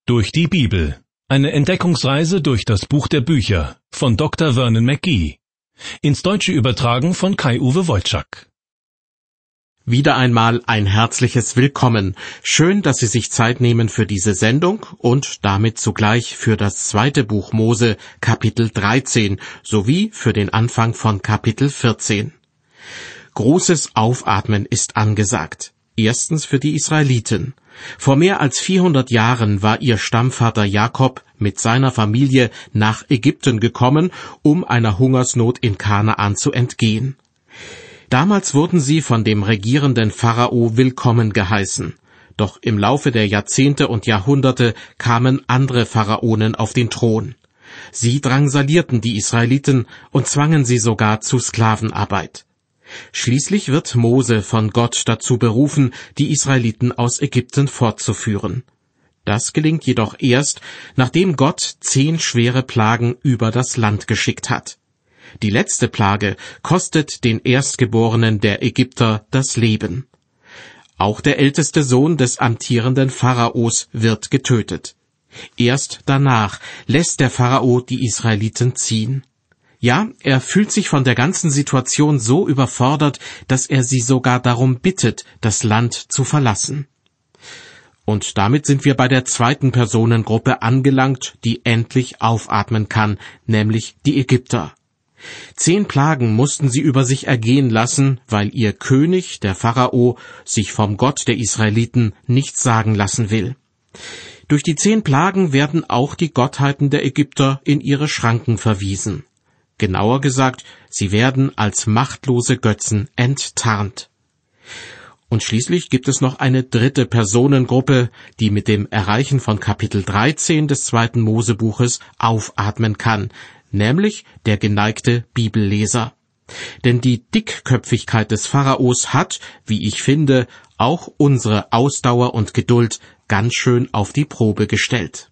Durch die Bibel. Eine Entdeckungsreise durch das Buch der Bücher von Dr. Vernon McGee. Ins Deutsche übertragen von Kai-Uwe Wolczak. Wieder einmal ein herzliches Willkommen. Schön, dass Sie sich Zeit nehmen für diese Sendung und damit zugleich für das zweite Buch Mose, Kapitel 13, sowie für den Anfang von Kapitel 14. Großes Aufatmen ist angesagt. Erstens für die Israeliten. Vor mehr als 400 Jahren war ihr Stammvater Jakob mit seiner Familie nach Ägypten gekommen, um einer Hungersnot in Kanaan zu entgehen. Damals wurden sie von dem regierenden Pharao willkommen geheißen. Doch im Laufe der Jahrzehnte und Jahrhunderte kamen andere Pharaonen auf den Thron. Sie drangsalierten die Israeliten und zwangen sie sogar zu Sklavenarbeit. Schließlich wird Mose von Gott dazu berufen, die Israeliten aus Ägypten fortzuführen. Das gelingt jedoch erst, nachdem Gott 10 schwere Plagen über das Land geschickt hat. Die letzte Plage kostet den Erstgeborenen der Ägypter das Leben. Auch der älteste Sohn des amtierenden Pharaos wird getötet. Erst danach lässt der Pharao die Israeliten ziehen. Ja, er fühlt sich von der ganzen Situation so überfordert, dass er sie sogar darum bittet, das Land zu verlassen. Und damit sind wir bei der zweiten Personengruppe angelangt, die endlich aufatmen kann, nämlich die Ägypter. 10 Plagen mussten sie über sich ergehen lassen, weil ihr König, der Pharao, sich vom Gott der Israeliten nichts sagen lassen will. Durch die 10 Plagen werden auch die Gottheiten der Ägypter in ihre Schranken verwiesen. Genauer gesagt, sie werden als machtlose Götzen enttarnt. Und schließlich gibt es noch eine dritte Personengruppe, die mit dem Erreichen von Kapitel 13 des zweiten Mosebuches aufatmen kann, nämlich der geneigte Bibelleser. Denn die Dickköpfigkeit des Pharaos hat, wie ich finde, auch unsere Ausdauer und Geduld ganz schön auf die Probe gestellt.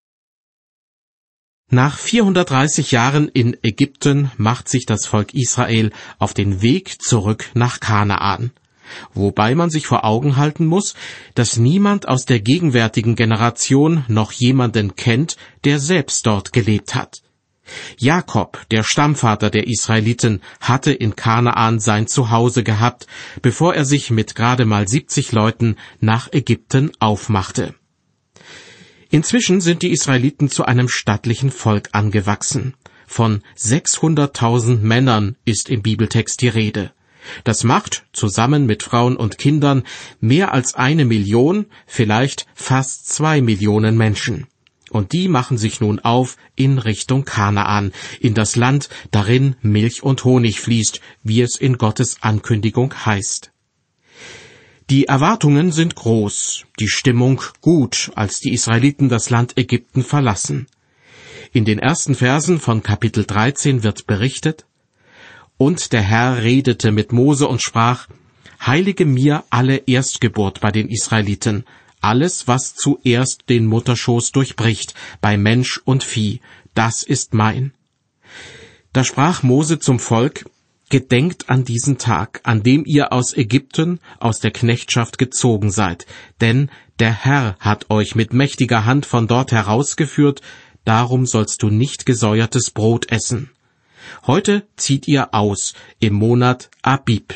Nach 430 Jahren in Ägypten macht sich das Volk Israel auf den Weg zurück nach Kanaan. Wobei man sich vor Augen halten muss, dass niemand aus der gegenwärtigen Generation noch jemanden kennt, der selbst dort gelebt hat. Jakob, der Stammvater der Israeliten, hatte in Kanaan sein Zuhause gehabt, bevor er sich mit gerade mal 70 Leuten nach Ägypten aufmachte. Inzwischen sind die Israeliten zu einem stattlichen Volk angewachsen. Von 600.000 Männern ist im Bibeltext die Rede. Das macht, zusammen mit Frauen und Kindern, mehr als 1 Million, vielleicht fast 2 Millionen Menschen. Und die machen sich nun auf in Richtung Kanaan, in das Land, darin Milch und Honig fließt, wie es in Gottes Ankündigung heißt. Die Erwartungen sind groß, die Stimmung gut, als die Israeliten das Land Ägypten verlassen. In den ersten Versen von Kapitel 13 wird berichtet: Und der Herr redete mit Mose und sprach: Heilige mir alle Erstgeburt bei den Israeliten, alles, was zuerst den Mutterschoß durchbricht, bei Mensch und Vieh, das ist mein. Da sprach Mose zum Volk: Gedenkt an diesen Tag, an dem ihr aus Ägypten, aus der Knechtschaft gezogen seid, denn der Herr hat euch mit mächtiger Hand von dort herausgeführt, darum sollst du nicht gesäuertes Brot essen. Heute zieht ihr aus, im Monat Abib.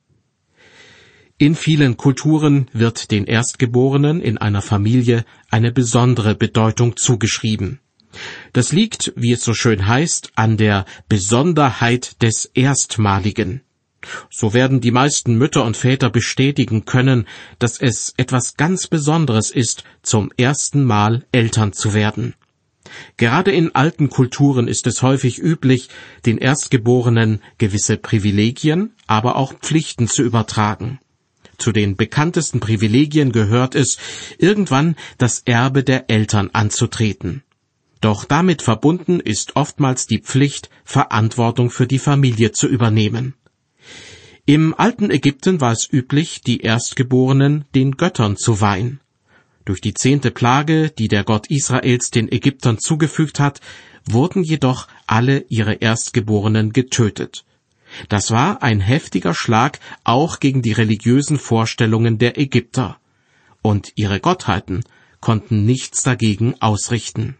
In vielen Kulturen wird den Erstgeborenen in einer Familie eine besondere Bedeutung zugeschrieben. Das liegt, wie es so schön heißt, an der Besonderheit des Erstmaligen. So werden die meisten Mütter und Väter bestätigen können, dass es etwas ganz Besonderes ist, zum ersten Mal Eltern zu werden. Gerade in alten Kulturen ist es häufig üblich, den Erstgeborenen gewisse Privilegien, aber auch Pflichten zu übertragen. Zu den bekanntesten Privilegien gehört es, irgendwann das Erbe der Eltern anzutreten. Doch damit verbunden ist oftmals die Pflicht, Verantwortung für die Familie zu übernehmen. Im alten Ägypten war es üblich, die Erstgeborenen den Göttern zu weihen. Durch die 10. Plage, die der Gott Israels den Ägyptern zugefügt hat, wurden jedoch alle ihre Erstgeborenen getötet. Das war ein heftiger Schlag auch gegen die religiösen Vorstellungen der Ägypter. Und ihre Gottheiten konnten nichts dagegen ausrichten.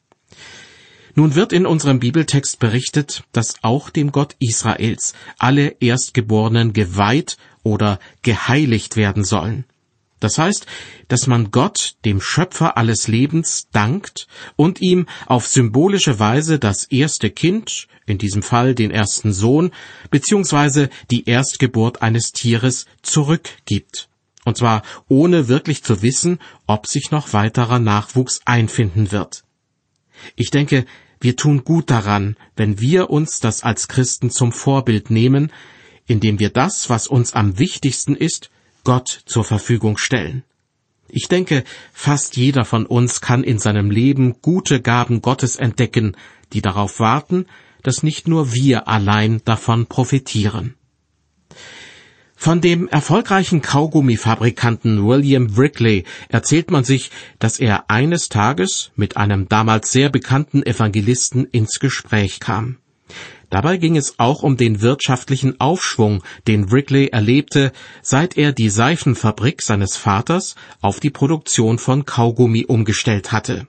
Nun wird in unserem Bibeltext berichtet, dass auch dem Gott Israels alle Erstgeborenen geweiht oder geheiligt werden sollen. Das heißt, dass man Gott, dem Schöpfer alles Lebens, dankt und ihm auf symbolische Weise das erste Kind, in diesem Fall den ersten Sohn, beziehungsweise die Erstgeburt eines Tieres zurückgibt. Und zwar ohne wirklich zu wissen, ob sich noch weiterer Nachwuchs einfinden wird. Ich denke, wir tun gut daran, wenn wir uns das als Christen zum Vorbild nehmen, indem wir das, was uns am wichtigsten ist, Gott zur Verfügung stellen. Ich denke, fast jeder von uns kann in seinem Leben gute Gaben Gottes entdecken, die darauf warten, dass nicht nur wir allein davon profitieren. Von dem erfolgreichen Kaugummifabrikanten William Wrigley erzählt man sich, dass er eines Tages mit einem damals sehr bekannten Evangelisten ins Gespräch kam. Dabei ging es auch um den wirtschaftlichen Aufschwung, den Wrigley erlebte, seit er die Seifenfabrik seines Vaters auf die Produktion von Kaugummi umgestellt hatte.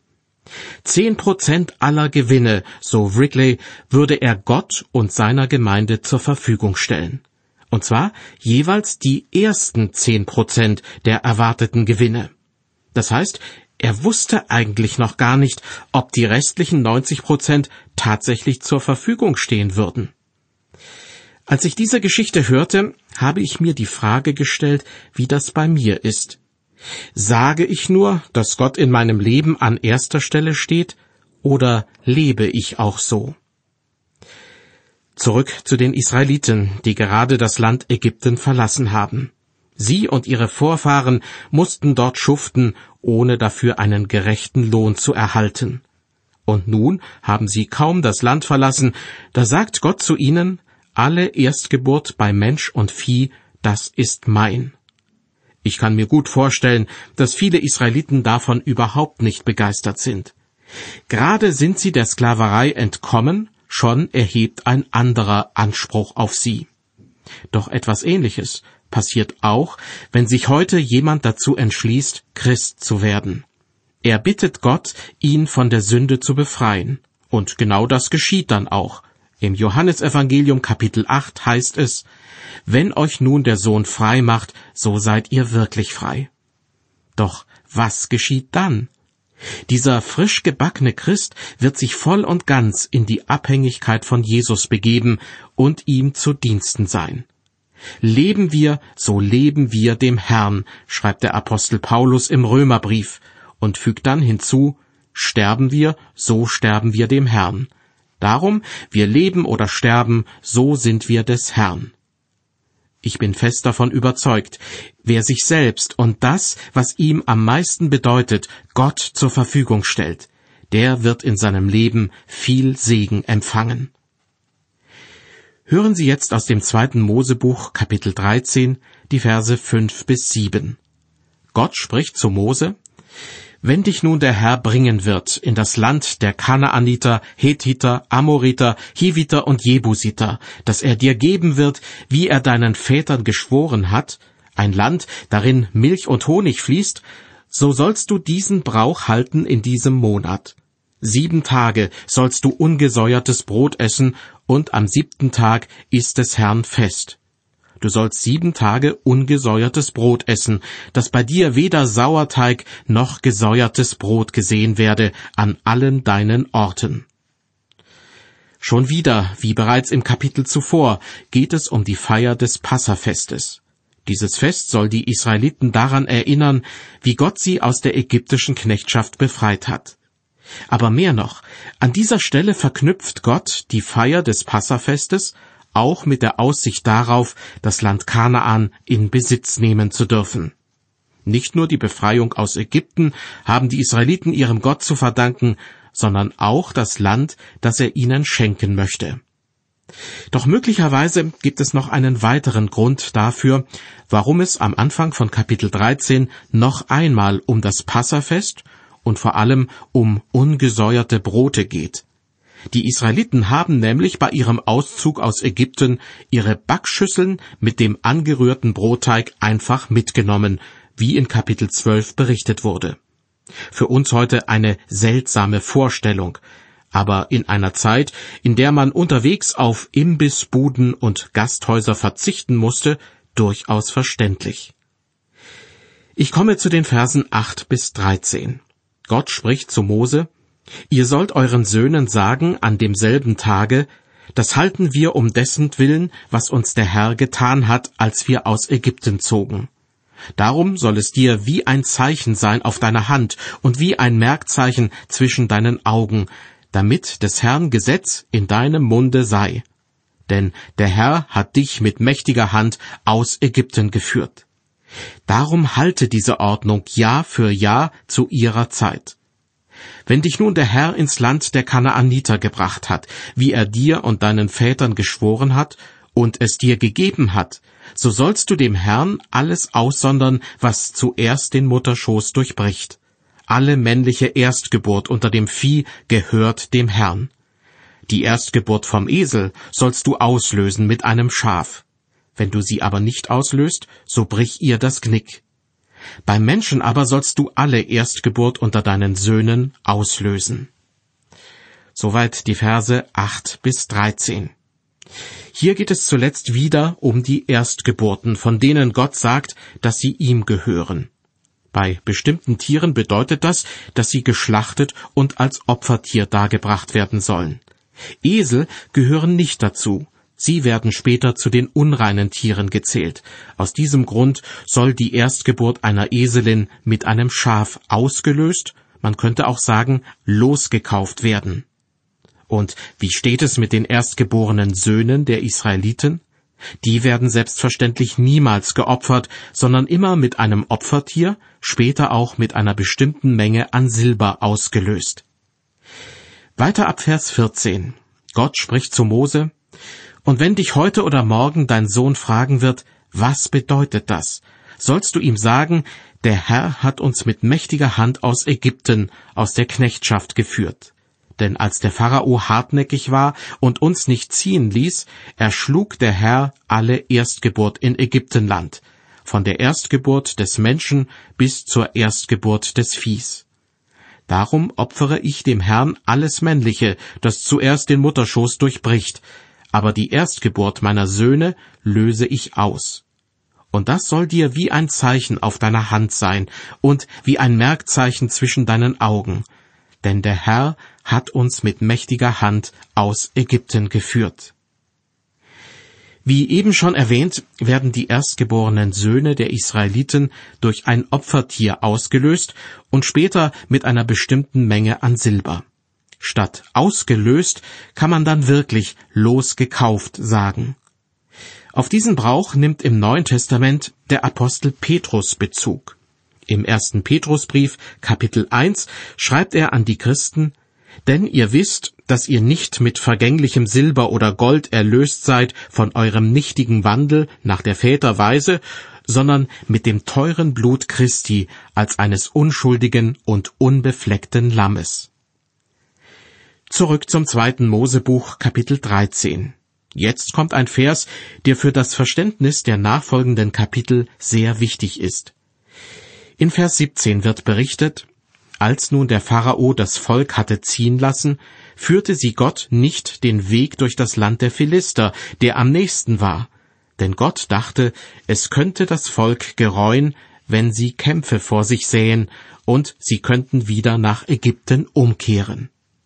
10% aller Gewinne, so Wrigley, würde er Gott und seiner Gemeinde zur Verfügung stellen. Und zwar jeweils die ersten 10% der erwarteten Gewinne. Das heißt, er wusste eigentlich noch gar nicht, ob die restlichen 90% tatsächlich zur Verfügung stehen würden. Als ich diese Geschichte hörte, habe ich mir die Frage gestellt, wie das bei mir ist. Sage ich nur, dass Gott in meinem Leben an erster Stelle steht, oder lebe ich auch so? Zurück zu den Israeliten, die gerade das Land Ägypten verlassen haben. Sie und ihre Vorfahren mussten dort schuften, ohne dafür einen gerechten Lohn zu erhalten. Und nun haben sie kaum das Land verlassen, da sagt Gott zu ihnen, alle Erstgeburt bei Mensch und Vieh, das ist mein. Ich kann mir gut vorstellen, dass viele Israeliten davon überhaupt nicht begeistert sind. Gerade sind sie der Sklaverei entkommen, schon erhebt ein anderer Anspruch auf sie. Doch etwas Ähnliches passiert auch, wenn sich heute jemand dazu entschließt, Christ zu werden. Er bittet Gott, ihn von der Sünde zu befreien. Und genau das geschieht dann auch. Im Johannesevangelium Kapitel 8 heißt es, wenn euch nun der Sohn frei macht, so seid ihr wirklich frei. Doch was geschieht dann? Dieser frisch gebackene Christ wird sich voll und ganz in die Abhängigkeit von Jesus begeben und ihm zu Diensten sein. Leben wir, so leben wir dem Herrn, schreibt der Apostel Paulus im Römerbrief und fügt dann hinzu, sterben wir, so sterben wir dem Herrn. Darum, wir leben oder sterben, so sind wir des Herrn. Ich bin fest davon überzeugt, wer sich selbst und das, was ihm am meisten bedeutet, Gott zur Verfügung stellt, der wird in seinem Leben viel Segen empfangen. Hören Sie jetzt aus dem 2. Mosebuch, Kapitel 13, die Verse 5-7. Gott spricht zu Mose, wenn dich nun der Herr bringen wird in das Land der Kanaaniter, Hethiter, Amoriter, Hiviter und Jebusiter, das er dir geben wird, wie er deinen Vätern geschworen hat, ein Land, darin Milch und Honig fließt, so sollst du diesen Brauch halten in diesem Monat. 7 Tage sollst du ungesäuertes Brot essen, und am 7. Tag ist des Herrn Fest. Du sollst 7 Tage ungesäuertes Brot essen, dass bei dir weder Sauerteig noch gesäuertes Brot gesehen werde an allen deinen Orten. Schon wieder, wie bereits im Kapitel zuvor, geht es um die Feier des Passafestes. Dieses Fest soll die Israeliten daran erinnern, wie Gott sie aus der ägyptischen Knechtschaft befreit hat. Aber mehr noch, an dieser Stelle verknüpft Gott die Feier des Passafestes auch mit der Aussicht darauf, das Land Kanaan in Besitz nehmen zu dürfen. Nicht nur die Befreiung aus Ägypten haben die Israeliten ihrem Gott zu verdanken, sondern auch das Land, das er ihnen schenken möchte. Doch möglicherweise gibt es noch einen weiteren Grund dafür, warum es am Anfang von Kapitel 13 noch einmal um das Passafest und vor allem um ungesäuerte Brote geht. Die Israeliten haben nämlich bei ihrem Auszug aus Ägypten ihre Backschüsseln mit dem angerührten Brotteig einfach mitgenommen, wie in Kapitel 12 berichtet wurde. Für uns heute eine seltsame Vorstellung, aber in einer Zeit, in der man unterwegs auf Imbissbuden und Gasthäuser verzichten musste, durchaus verständlich. Ich komme zu den Versen 8 bis 13. Gott spricht zu Mose: Ihr sollt euren Söhnen sagen an demselben Tage, das halten wir um dessentwillen, was uns der Herr getan hat, als wir aus Ägypten zogen. Darum soll es dir wie ein Zeichen sein auf deiner Hand und wie ein Merkzeichen zwischen deinen Augen, damit des Herrn Gesetz in deinem Munde sei. Denn der Herr hat dich mit mächtiger Hand aus Ägypten geführt. Darum halte diese Ordnung Jahr für Jahr zu ihrer Zeit. Wenn dich nun der Herr ins Land der Kanaaniter gebracht hat, wie er dir und deinen Vätern geschworen hat und es dir gegeben hat, so sollst du dem Herrn alles aussondern, was zuerst den Mutterschoß durchbricht. Alle männliche Erstgeburt unter dem Vieh gehört dem Herrn. Die Erstgeburt vom Esel sollst du auslösen mit einem Schaf. Wenn du sie aber nicht auslöst, so brich ihr das Knick. Beim Menschen aber sollst du alle Erstgeburt unter deinen Söhnen auslösen. Soweit die Verse 8 bis 13. Hier geht es zuletzt wieder um die Erstgeburten, von denen Gott sagt, dass sie ihm gehören. Bei bestimmten Tieren bedeutet das, dass sie geschlachtet und als Opfertier dargebracht werden sollen. Esel gehören nicht dazu. Sie werden später zu den unreinen Tieren gezählt. Aus diesem Grund soll die Erstgeburt einer Eselin mit einem Schaf ausgelöst, man könnte auch sagen, losgekauft werden. Und wie steht es mit den erstgeborenen Söhnen der Israeliten? Die werden selbstverständlich niemals geopfert, sondern immer mit einem Opfertier, später auch mit einer bestimmten Menge an Silber ausgelöst. Weiter ab Vers 14. Gott spricht zu Mose: Und wenn dich heute oder morgen dein Sohn fragen wird, was bedeutet das, sollst du ihm sagen, der Herr hat uns mit mächtiger Hand aus Ägypten, aus der Knechtschaft geführt. Denn als der Pharao hartnäckig war und uns nicht ziehen ließ, erschlug der Herr alle Erstgeburt in Ägyptenland, von der Erstgeburt des Menschen bis zur Erstgeburt des Viehs. Darum opfere ich dem Herrn alles Männliche, das zuerst den Mutterschoß durchbricht, aber die Erstgeburt meiner Söhne löse ich aus. Und das soll dir wie ein Zeichen auf deiner Hand sein und wie ein Merkzeichen zwischen deinen Augen, denn der Herr hat uns mit mächtiger Hand aus Ägypten geführt. Wie eben schon erwähnt, werden die erstgeborenen Söhne der Israeliten durch ein Opfertier ausgelöst und später mit einer bestimmten Menge an Silber. Statt ausgelöst kann man dann wirklich losgekauft sagen. Auf diesen Brauch nimmt im Neuen Testament der Apostel Petrus Bezug. Im 1. Petrusbrief, Kapitel 1, schreibt er an die Christen: Denn ihr wisst, dass ihr nicht mit vergänglichem Silber oder Gold erlöst seid von eurem nichtigen Wandel nach der Väter Weise, sondern mit dem teuren Blut Christi als eines unschuldigen und unbefleckten Lammes. Zurück zum 2. Mosebuch, Kapitel 13. Jetzt kommt ein Vers, der für das Verständnis der nachfolgenden Kapitel sehr wichtig ist. In Vers 17 wird berichtet: Als nun der Pharao das Volk hatte ziehen lassen, führte sie Gott nicht den Weg durch das Land der Philister, der am nächsten war. Denn Gott dachte, es könnte das Volk gereuen, wenn sie Kämpfe vor sich sähen, und sie könnten wieder nach Ägypten umkehren.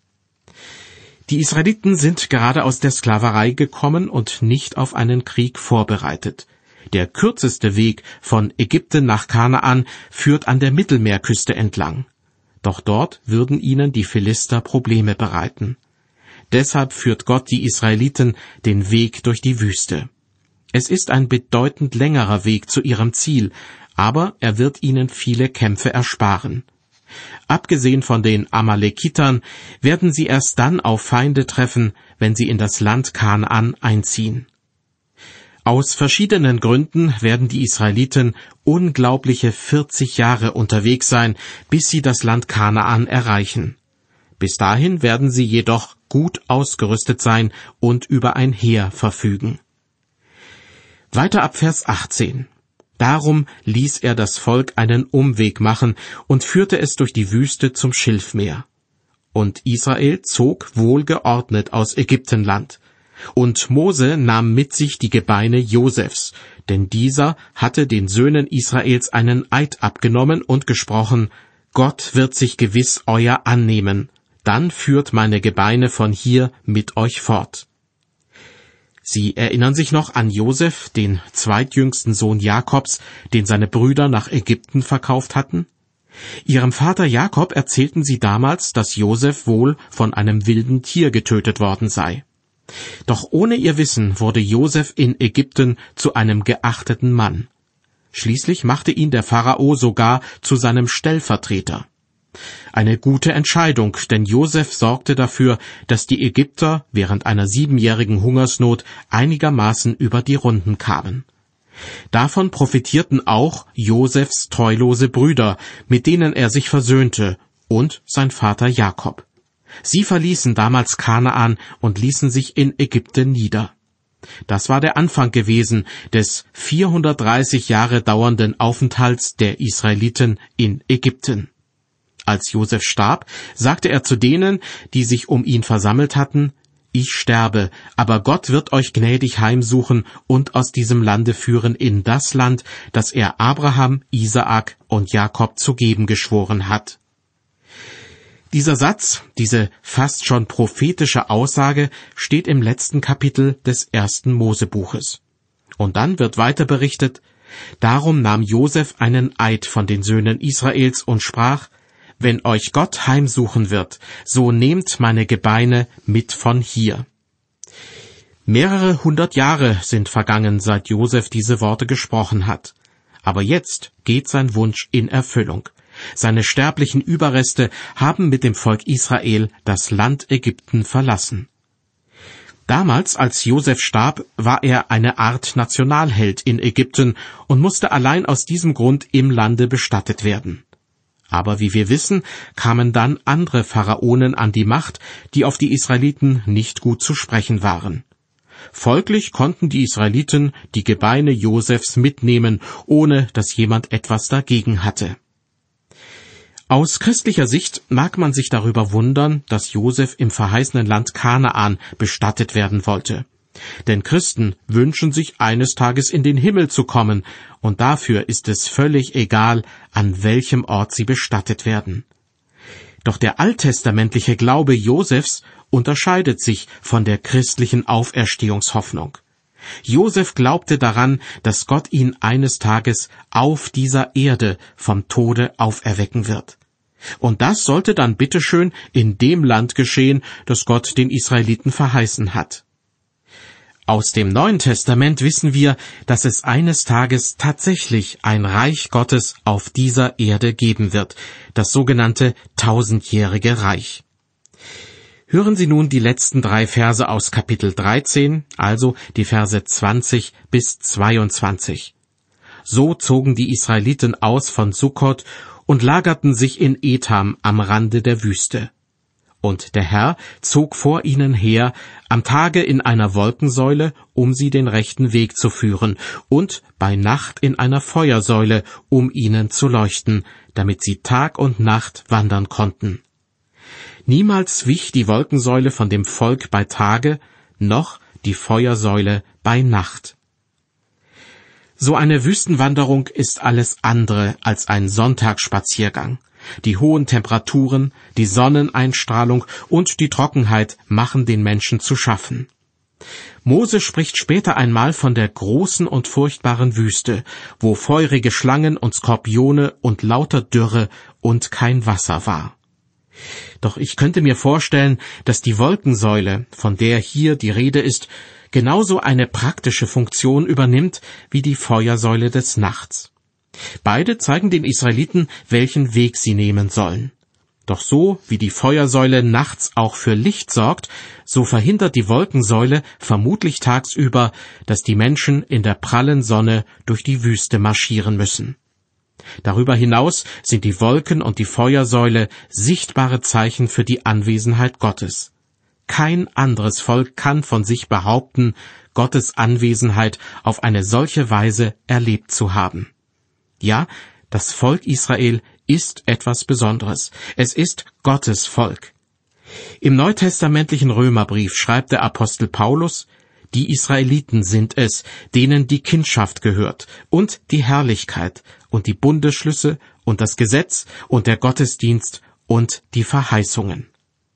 Die Israeliten sind gerade aus der Sklaverei gekommen und nicht auf einen Krieg vorbereitet. Der kürzeste Weg von Ägypten nach Kanaan führt an der Mittelmeerküste entlang. Doch dort würden ihnen die Philister Probleme bereiten. Deshalb führt Gott die Israeliten den Weg durch die Wüste. Es ist ein bedeutend längerer Weg zu ihrem Ziel, aber er wird ihnen viele Kämpfe ersparen. Abgesehen von den Amalekitern werden sie erst dann auf Feinde treffen, wenn sie in das Land Kanaan einziehen. Aus verschiedenen Gründen werden die Israeliten unglaubliche 40 Jahre unterwegs sein, bis sie das Land Kanaan erreichen. Bis dahin werden sie jedoch gut ausgerüstet sein und über ein Heer verfügen. Weiter ab Vers 18. Darum ließ er das Volk einen Umweg machen und führte es durch die Wüste zum Schilfmeer. Und Israel zog wohlgeordnet aus Ägyptenland. Und Mose nahm mit sich die Gebeine Josefs, denn dieser hatte den Söhnen Israels einen Eid abgenommen und gesprochen: Gott wird sich gewiss euer annehmen, dann führt meine Gebeine von hier mit euch fort. Sie erinnern sich noch an Josef, den zweitjüngsten Sohn Jakobs, den seine Brüder nach Ägypten verkauft hatten? Ihrem Vater Jakob erzählten sie damals, dass Josef wohl von einem wilden Tier getötet worden sei. Doch ohne ihr Wissen wurde Josef in Ägypten zu einem geachteten Mann. Schließlich machte ihn der Pharao sogar zu seinem Stellvertreter. Eine gute Entscheidung, denn Josef sorgte dafür, dass die Ägypter während einer 7-jährigen Hungersnot einigermaßen über die Runden kamen. Davon profitierten auch Josefs treulose Brüder, mit denen er sich versöhnte, und sein Vater Jakob. Sie verließen damals Kanaan und ließen sich in Ägypten nieder. Das war der Anfang gewesen des 430 Jahre dauernden Aufenthalts der Israeliten in Ägypten. Als Josef starb, sagte er zu denen, die sich um ihn versammelt hatten: Ich sterbe, aber Gott wird euch gnädig heimsuchen und aus diesem Lande führen in das Land, das er Abraham, Isaak und Jakob zu geben geschworen hat. Dieser Satz, diese fast schon prophetische Aussage, steht im letzten Kapitel des 1. Mosebuches. Und dann wird weiter berichtet: Darum nahm Josef einen Eid von den Söhnen Israels und sprach: Wenn euch Gott heimsuchen wird, so nehmt meine Gebeine mit von hier. Mehrere 100 Jahre sind vergangen, seit Josef diese Worte gesprochen hat. Aber jetzt geht sein Wunsch in Erfüllung. Seine sterblichen Überreste haben mit dem Volk Israel das Land Ägypten verlassen. Damals, als Josef starb, war er eine Art Nationalheld in Ägypten und musste allein aus diesem Grund im Lande bestattet werden. Aber wie wir wissen, kamen dann andere Pharaonen an die Macht, die auf die Israeliten nicht gut zu sprechen waren. Folglich konnten die Israeliten die Gebeine Josefs mitnehmen, ohne dass jemand etwas dagegen hatte. Aus christlicher Sicht mag man sich darüber wundern, dass Josef im verheißenen Land Kanaan bestattet werden wollte. Denn Christen wünschen sich eines Tages in den Himmel zu kommen, und dafür ist es völlig egal, an welchem Ort sie bestattet werden. Doch der alttestamentliche Glaube Josefs unterscheidet sich von der christlichen Auferstehungshoffnung. Josef glaubte daran, dass Gott ihn eines Tages auf dieser Erde vom Tode auferwecken wird. Und das sollte dann bitteschön in dem Land geschehen, das Gott den Israeliten verheißen hat. Aus dem Neuen Testament wissen wir, dass es eines Tages tatsächlich ein Reich Gottes auf dieser Erde geben wird, das sogenannte 1000-jährige Reich. Hören Sie nun die letzten 3 Verse aus Kapitel 13, also die Verse 20 bis 22. So zogen die Israeliten aus von Sukkot und lagerten sich in Etham am Rande der Wüste. Und der Herr zog vor ihnen her am Tage in einer Wolkensäule, um sie den rechten Weg zu führen, und bei Nacht in einer Feuersäule, um ihnen zu leuchten, damit sie Tag und Nacht wandern konnten. Niemals wich die Wolkensäule von dem Volk bei Tage, noch die Feuersäule bei Nacht. So eine Wüstenwanderung ist alles andere als ein Sonntagsspaziergang. Die hohen Temperaturen, die Sonneneinstrahlung und die Trockenheit machen den Menschen zu schaffen. Mose spricht später einmal von der großen und furchtbaren Wüste, wo feurige Schlangen und Skorpione und lauter Dürre und kein Wasser war. Doch ich könnte mir vorstellen, dass die Wolkensäule, von der hier die Rede ist, genauso eine praktische Funktion übernimmt wie die Feuersäule des Nachts. Beide zeigen den Israeliten, welchen Weg sie nehmen sollen. Doch so wie die Feuersäule nachts auch für Licht sorgt, so verhindert die Wolkensäule vermutlich tagsüber, dass die Menschen in der prallen Sonne durch die Wüste marschieren müssen. Darüber hinaus sind die Wolken und die Feuersäule sichtbare Zeichen für die Anwesenheit Gottes. Kein anderes Volk kann von sich behaupten, Gottes Anwesenheit auf eine solche Weise erlebt zu haben. Ja, das Volk Israel ist etwas Besonderes. Es ist Gottes Volk. Im neutestamentlichen Römerbrief schreibt der Apostel Paulus: Die Israeliten sind es, denen die Kindschaft gehört und die Herrlichkeit und die Bundesschlüsse und das Gesetz und der Gottesdienst und die Verheißungen.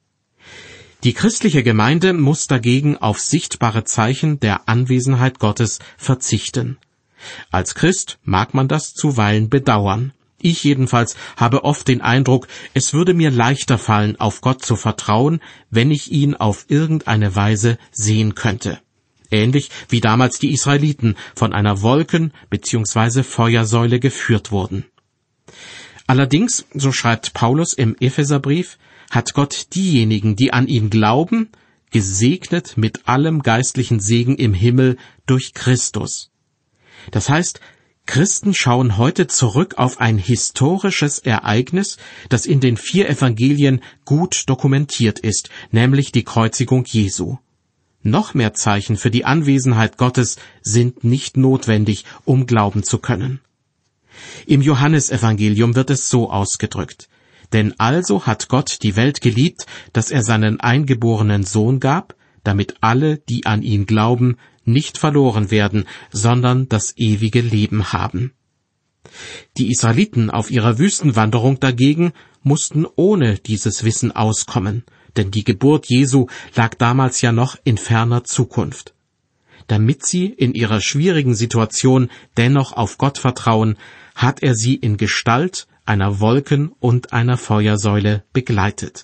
Die christliche Gemeinde muss dagegen auf sichtbare Zeichen der Anwesenheit Gottes verzichten. Als Christ mag man das zuweilen bedauern. Ich jedenfalls habe oft den Eindruck, es würde mir leichter fallen, auf Gott zu vertrauen, wenn ich ihn auf irgendeine Weise sehen könnte. Ähnlich wie damals die Israeliten von einer Wolken- bzw. Feuersäule geführt wurden. Allerdings, so schreibt Paulus im Epheserbrief, hat Gott diejenigen, die an ihn glauben, gesegnet mit allem geistlichen Segen im Himmel durch Christus. Das heißt, Christen schauen heute zurück auf ein historisches Ereignis, das in den 4 Evangelien gut dokumentiert ist, nämlich die Kreuzigung Jesu. Noch mehr Zeichen für die Anwesenheit Gottes sind nicht notwendig, um glauben zu können. Im Johannesevangelium wird es so ausgedrückt: Denn also hat Gott die Welt geliebt, dass er seinen eingeborenen Sohn gab, damit alle, die an ihn glauben, nicht verloren werden, sondern das ewige Leben haben. Die Israeliten auf ihrer Wüstenwanderung dagegen mussten ohne dieses Wissen auskommen, denn die Geburt Jesu lag damals ja noch in ferner Zukunft. Damit sie in ihrer schwierigen Situation dennoch auf Gott vertrauen, hat er sie in Gestalt einer Wolken- und einer Feuersäule begleitet.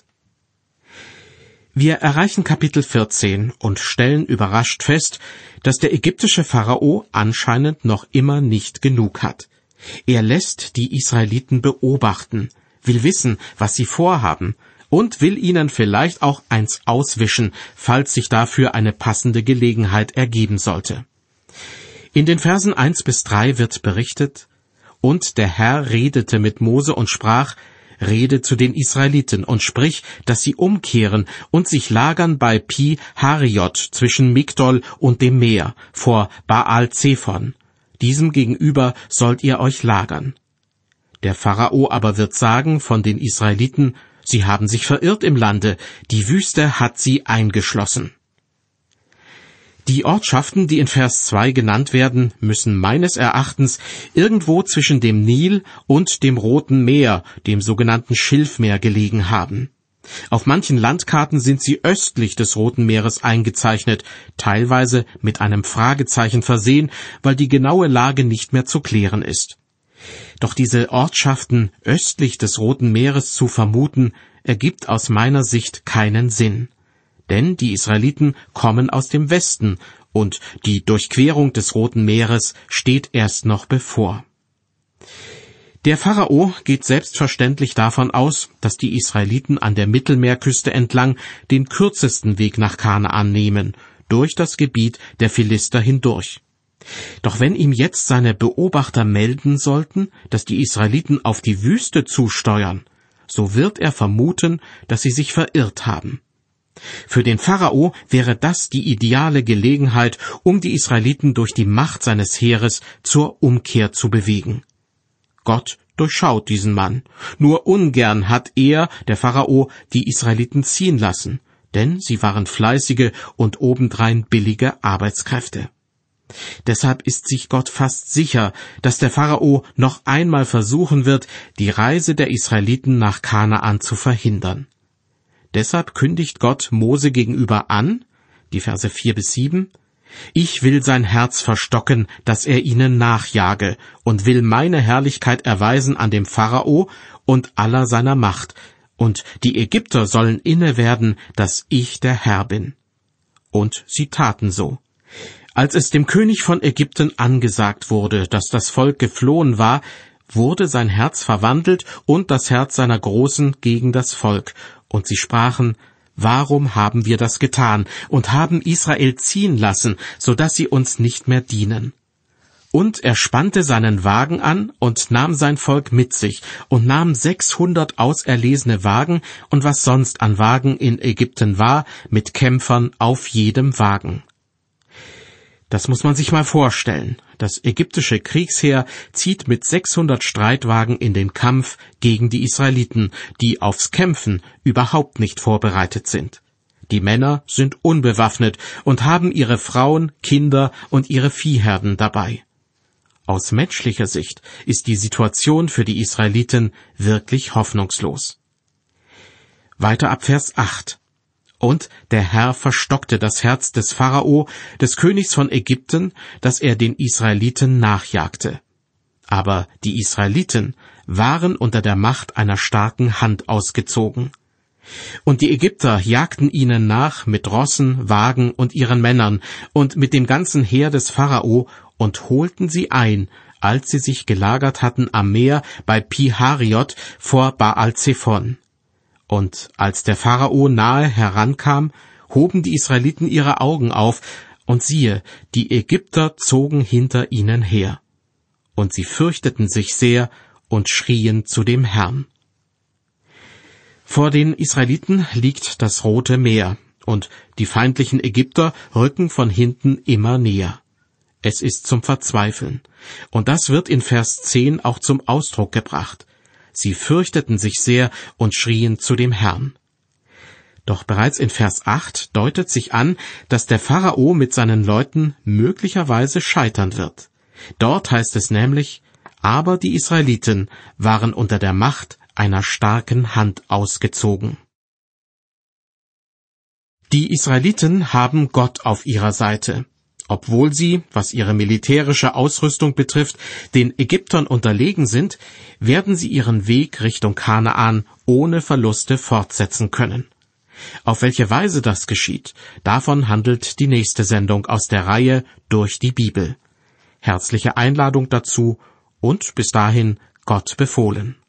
Wir erreichen Kapitel 14 und stellen überrascht fest, dass der ägyptische Pharao anscheinend noch immer nicht genug hat. Er lässt die Israeliten beobachten, will wissen, was sie vorhaben und will ihnen vielleicht auch eins auswischen, falls sich dafür eine passende Gelegenheit ergeben sollte. In den Versen 1-3 wird berichtet: Und der Herr redete mit Mose und sprach: Rede zu den Israeliten und sprich, dass sie umkehren und sich lagern bei Pi Hariot zwischen Migdol und dem Meer vor Baal Zephon. Diesem gegenüber sollt ihr euch lagern. Der Pharao aber wird sagen von den Israeliten: Sie haben sich verirrt im Lande, die Wüste hat sie eingeschlossen. Die Ortschaften, die in Vers 2 genannt werden, müssen meines Erachtens irgendwo zwischen dem Nil und dem Roten Meer, dem sogenannten Schilfmeer, gelegen haben. Auf manchen Landkarten sind sie östlich des Roten Meeres eingezeichnet, teilweise mit einem Fragezeichen versehen, weil die genaue Lage nicht mehr zu klären ist. Doch diese Ortschaften östlich des Roten Meeres zu vermuten, ergibt aus meiner Sicht keinen Sinn. Denn die Israeliten kommen aus dem Westen und die Durchquerung des Roten Meeres steht erst noch bevor. Der Pharao geht selbstverständlich davon aus, dass die Israeliten an der Mittelmeerküste entlang den kürzesten Weg nach Kanaan nehmen, durch das Gebiet der Philister hindurch. Doch wenn ihm jetzt seine Beobachter melden sollten, dass die Israeliten auf die Wüste zusteuern, so wird er vermuten, dass sie sich verirrt haben. Für den Pharao wäre das die ideale Gelegenheit, um die Israeliten durch die Macht seines Heeres zur Umkehr zu bewegen. Gott durchschaut diesen Mann. Nur ungern hat er, der Pharao, die Israeliten ziehen lassen, denn sie waren fleißige und obendrein billige Arbeitskräfte. Deshalb ist sich Gott fast sicher, dass der Pharao noch einmal versuchen wird, die Reise der Israeliten nach Kanaan zu verhindern. Deshalb kündigt Gott Mose gegenüber an, die Verse 4-7, Ich will sein Herz verstocken, dass er ihnen nachjage, und will meine Herrlichkeit erweisen an dem Pharao und aller seiner Macht, und die Ägypter sollen inne werden, dass ich der Herr bin. Und sie taten so. Als es dem König von Ägypten angesagt wurde, dass das Volk geflohen war, wurde sein Herz verwandelt und das Herz seiner Großen gegen das Volk, und sie sprachen: Warum haben wir das getan und haben Israel ziehen lassen, so dass sie uns nicht mehr dienen? Und er spannte seinen Wagen an und nahm sein Volk mit sich und nahm 600 auserlesene Wagen und was sonst an Wagen in Ägypten war, mit Kämpfern auf jedem Wagen. Das muss man sich mal vorstellen. Das ägyptische Kriegsheer zieht mit 600 Streitwagen in den Kampf gegen die Israeliten, die aufs Kämpfen überhaupt nicht vorbereitet sind. Die Männer sind unbewaffnet und haben ihre Frauen, Kinder und ihre Viehherden dabei. Aus menschlicher Sicht ist die Situation für die Israeliten wirklich hoffnungslos. Weiter ab Vers 8. Und der Herr verstockte das Herz des Pharao, des Königs von Ägypten, dass er den Israeliten nachjagte. Aber die Israeliten waren unter der Macht einer starken Hand ausgezogen. Und die Ägypter jagten ihnen nach mit Rossen, Wagen und ihren Männern und mit dem ganzen Heer des Pharao und holten sie ein, als sie sich gelagert hatten am Meer bei Pi-Hariot vor Baal-Zephon. Und als der Pharao nahe herankam, hoben die Israeliten ihre Augen auf, und siehe, die Ägypter zogen hinter ihnen her. Und sie fürchteten sich sehr und schrien zu dem Herrn. Vor den Israeliten liegt das Rote Meer, und die feindlichen Ägypter rücken von hinten immer näher. Es ist zum Verzweifeln. Und das wird in Vers 10 auch zum Ausdruck gebracht. Sie fürchteten sich sehr und schrien zu dem Herrn. Doch bereits in Vers 8 deutet sich an, dass der Pharao mit seinen Leuten möglicherweise scheitern wird. Dort heißt es nämlich, aber die Israeliten waren unter der Macht einer starken Hand ausgezogen. Die Israeliten haben Gott auf ihrer Seite. Obwohl sie, was ihre militärische Ausrüstung betrifft, den Ägyptern unterlegen sind, werden sie ihren Weg Richtung Kanaan ohne Verluste fortsetzen können. Auf welche Weise das geschieht, davon handelt die nächste Sendung aus der Reihe Durch die Bibel. Herzliche Einladung dazu und bis dahin Gott befohlen.